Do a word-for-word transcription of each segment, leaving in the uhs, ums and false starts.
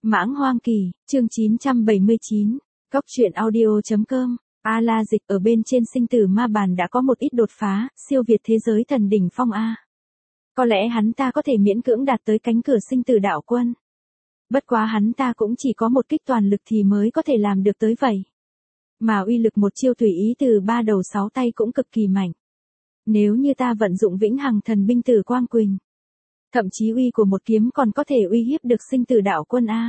Mãng Hoang Kỳ, chương chín trăm bảy mươi chín, Cóc truyện audio.com, A La Dịch ở bên trên sinh tử ma bàn đã có một ít đột phá, siêu việt thế giới thần đỉnh phong A. Có lẽ hắn ta có thể miễn cưỡng đạt tới cánh cửa sinh tử đạo quân. Bất quá hắn ta cũng chỉ có một kích toàn lực thì mới có thể làm được tới vậy. Mà uy lực một chiêu tùy ý từ ba đầu sáu tay cũng cực kỳ mạnh. Nếu như ta vận dụng vĩnh hằng thần binh Tử Quang Quỳnh, thậm chí uy của một kiếm còn có thể uy hiếp được sinh tử đạo quân A.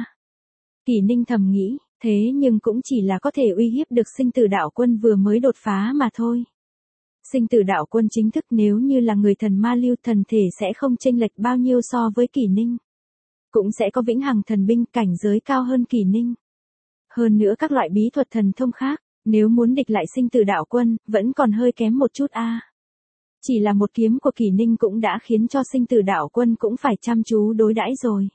Kỳ Ninh thầm nghĩ, thế nhưng cũng chỉ là có thể uy hiếp được sinh tử đạo quân vừa mới đột phá mà thôi. Sinh tử đạo quân chính thức nếu như là người thần ma lưu thần thể sẽ không chênh lệch bao nhiêu so với Kỳ Ninh. Cũng sẽ có vĩnh hằng thần binh cảnh giới cao hơn Kỳ Ninh. Hơn nữa các loại bí thuật thần thông khác, nếu muốn địch lại sinh tử đạo quân, vẫn còn hơi kém một chút A. Chỉ là một kiếm của Kỳ Ninh cũng đã khiến cho sinh tử đạo quân cũng phải chăm chú đối đãi rồi.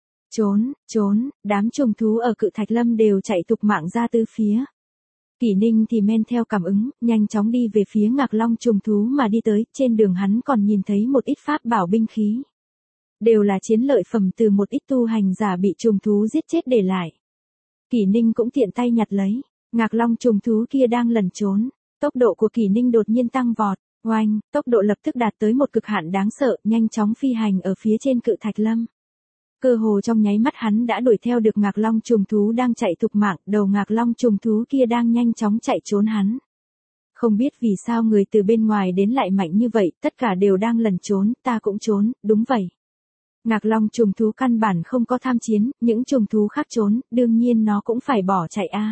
Trốn, trốn, đám trùng thú ở Cự Thạch Lâm đều chạy tục mạng ra tứ phía. Kỳ Ninh thì men theo cảm ứng, nhanh chóng đi về phía Ngạc Long trùng thú mà đi tới, trên đường hắn còn nhìn thấy một ít pháp bảo binh khí. Đều là chiến lợi phẩm từ một ít tu hành giả bị trùng thú giết chết để lại. Kỳ Ninh cũng tiện tay nhặt lấy, Ngạc Long trùng thú kia đang lẩn trốn, tốc độ của Kỳ Ninh đột nhiên tăng vọt, oanh, tốc độ lập tức đạt tới một cực hạn đáng sợ, nhanh chóng phi hành ở phía trên Cự Thạch Lâm. Cơ hồ trong nháy mắt hắn đã đuổi theo được Ngạc Long trùng thú đang chạy thục mạng, đầu Ngạc Long trùng thú kia đang nhanh chóng chạy trốn hắn. Không biết vì sao người từ bên ngoài đến lại mạnh như vậy, tất cả đều đang lẩn trốn, ta cũng trốn, đúng vậy. Ngạc Long trùng thú căn bản không có tham chiến, những trùng thú khác trốn, đương nhiên nó cũng phải bỏ chạy a.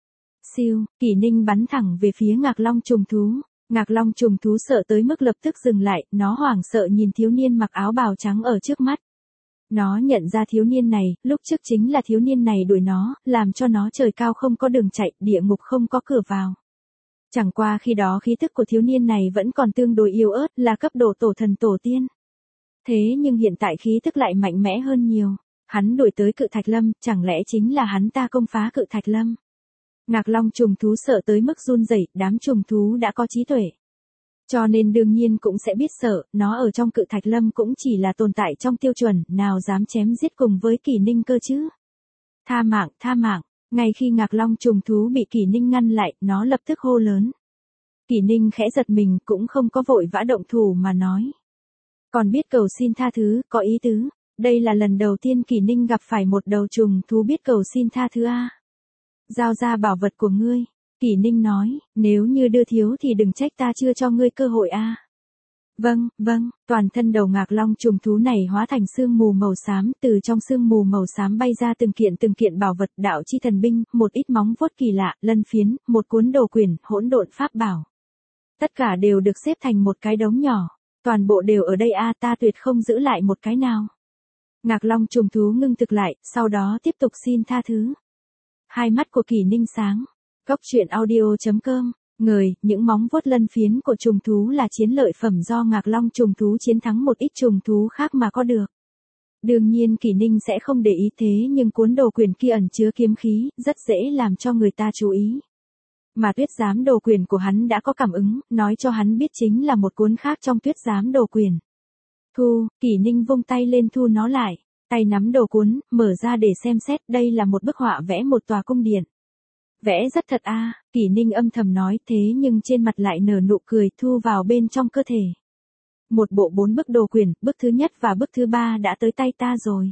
Siêu, Kỳ Ninh bắn thẳng về phía Ngạc Long trùng thú. Ngạc Long trùng thú sợ tới mức lập tức dừng lại, nó hoảng sợ nhìn thiếu niên mặc áo bào trắng ở trước mắt. Nó nhận ra thiếu niên này, lúc trước chính là thiếu niên này đuổi nó, làm cho nó trời cao không có đường chạy, địa ngục không có cửa vào. Chẳng qua khi đó khí thức của thiếu niên này vẫn còn tương đối yếu ớt, là cấp độ tổ thần tổ tiên. Thế nhưng hiện tại khí thức lại mạnh mẽ hơn nhiều. Hắn đuổi tới Cự Thạch Lâm, chẳng lẽ chính là hắn ta công phá Cự Thạch Lâm? Ngạc Long trùng thú sợ tới mức run rẩy, đám trùng thú đã có trí tuệ. Cho nên đương nhiên cũng sẽ biết sợ, nó ở trong Cự Thạch Lâm cũng chỉ là tồn tại trong tiêu chuẩn, nào dám chém giết cùng với Kỳ Ninh cơ chứ. Tha mạng, tha mạng, ngay khi Ngạc Long trùng thú bị Kỳ Ninh ngăn lại, nó lập tức hô lớn. Kỳ Ninh khẽ giật mình cũng không có vội vã động thủ mà nói. Còn biết cầu xin tha thứ, có ý tứ, đây là lần đầu tiên Kỳ Ninh gặp phải một đầu trùng thú biết cầu xin tha thứ a. Giao ra bảo vật của ngươi. Kỳ Ninh nói, nếu như đưa thiếu thì đừng trách ta chưa cho ngươi cơ hội a. Vâng, vâng, toàn thân đầu Ngạc Long trùng thú này hóa thành sương mù màu xám, từ trong sương mù màu xám bay ra từng kiện từng kiện bảo vật, đạo chi thần binh, một ít móng vuốt kỳ lạ, lân phiến, một cuốn đồ quyển, hỗn độn pháp bảo. Tất cả đều được xếp thành một cái đống nhỏ, toàn bộ đều ở đây a, ta tuyệt không giữ lại một cái nào. Ngạc Long trùng thú ngưng thực lại, sau đó tiếp tục xin tha thứ. Hai mắt của Kỳ Ninh sáng. Cóc truyện audio.com, người, những móng vuốt lân phiến của trùng thú là chiến lợi phẩm do Ngạc Long trùng thú chiến thắng một ít trùng thú khác mà có được. Đương nhiên Kỳ Ninh sẽ không để ý thế nhưng cuốn đồ quyển kia ẩn chứa kiếm khí, rất dễ làm cho người ta chú ý. Mà tuyết giám đồ quyển của hắn đã có cảm ứng, nói cho hắn biết chính là một cuốn khác trong tuyết giám đồ quyển. Thu, Kỳ Ninh vung tay lên thu nó lại, tay nắm đồ cuốn, mở ra để xem xét, đây là một bức họa vẽ một tòa cung điện. Vẽ rất thật a, Kỳ Ninh âm thầm nói thế nhưng trên mặt lại nở nụ cười thu vào bên trong cơ thể. Một bộ bốn bức đồ quyển, bức thứ nhất và bức thứ ba đã tới tay ta rồi.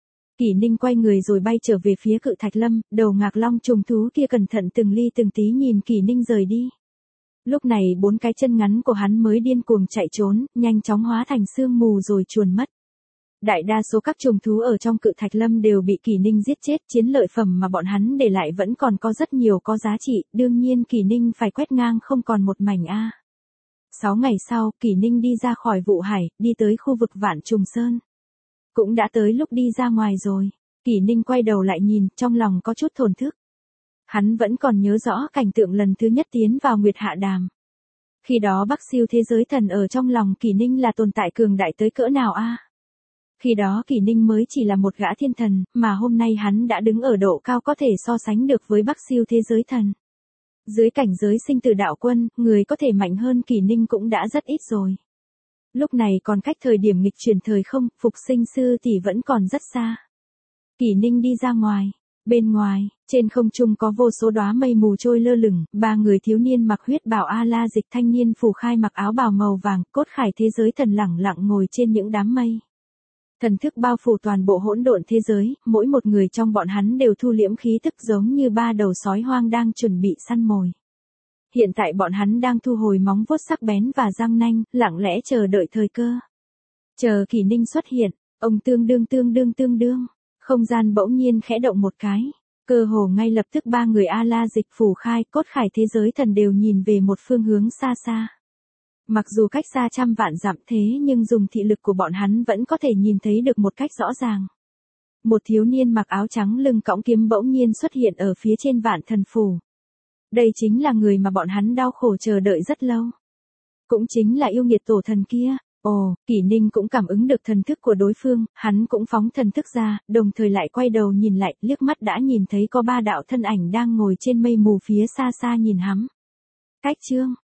Kỳ Ninh quay người rồi bay trở về phía Cự Thạch Lâm, đầu Ngạc Long trùng thú kia cẩn thận từng ly từng tí nhìn Kỳ Ninh rời đi. Lúc này bốn cái chân ngắn của hắn mới điên cuồng chạy trốn, nhanh chóng hóa thành sương mù rồi chuồn mất. Đại đa số các trùng thú ở trong Cự Thạch Lâm đều bị Kỳ Ninh giết chết, chiến lợi phẩm mà bọn hắn để lại vẫn còn có rất nhiều có giá trị, đương nhiên Kỳ Ninh phải quét ngang không còn một mảnh a. Sáu ngày sau, Kỳ Ninh đi ra khỏi Vụ Hải, đi tới khu vực Vạn Trùng Sơn. Cũng đã tới lúc đi ra ngoài rồi. Kỳ Ninh quay đầu lại nhìn, trong lòng có chút thổn thức. Hắn vẫn còn nhớ rõ cảnh tượng lần thứ nhất tiến vào Nguyệt Hạ Đàm. Khi đó Bắc Siêu thế giới thần ở trong lòng Kỳ Ninh là tồn tại cường đại tới cỡ nào a? Khi đó Kỳ Ninh mới chỉ là một gã thiên thần, mà hôm nay hắn đã đứng ở độ cao có thể so sánh được với Bắc Siêu thế giới thần. Dưới cảnh giới sinh tử đạo quân, người có thể mạnh hơn Kỳ Ninh cũng đã rất ít rồi. Lúc này còn cách thời điểm nghịch chuyển thời không, phục sinh sư tỷ vẫn còn rất xa. Kỷ Ninh đi ra ngoài. Bên ngoài, trên không trung có vô số đóa mây mù trôi lơ lửng, ba người thiếu niên mặc huyết bào A-la dịch, thanh niên Phù Khai mặc áo bào màu vàng, cốt khải thế giới thần lẳng lặng ngồi trên những đám mây. Thần thức bao phủ toàn bộ hỗn độn thế giới, mỗi một người trong bọn hắn đều thu liễm khí tức giống như ba đầu sói hoang đang chuẩn bị săn mồi. Hiện tại bọn hắn đang thu hồi móng vuốt sắc bén và răng nanh, lặng lẽ chờ đợi thời cơ. Chờ Kỷ Ninh xuất hiện, ông tương đương tương đương tương đương, không gian bỗng nhiên khẽ động một cái. Cơ hồ ngay lập tức ba người A-la dịch, Phù Khai, cốt khải thế giới thần đều nhìn về một phương hướng xa xa. Mặc dù cách xa trăm vạn dặm thế nhưng dùng thị lực của bọn hắn vẫn có thể nhìn thấy được một cách rõ ràng. Một thiếu niên mặc áo trắng lưng cõng kiếm bỗng nhiên xuất hiện ở phía trên vạn thần phủ. Đây chính là người mà bọn hắn đau khổ chờ đợi rất lâu. Cũng chính là yêu nghiệt tổ thần kia. Ồ, Kỷ Ninh cũng cảm ứng được thần thức của đối phương, hắn cũng phóng thần thức ra, đồng thời lại quay đầu nhìn lại, liếc mắt đã nhìn thấy có ba đạo thân ảnh đang ngồi trên mây mù phía xa xa nhìn hắn. Cách chương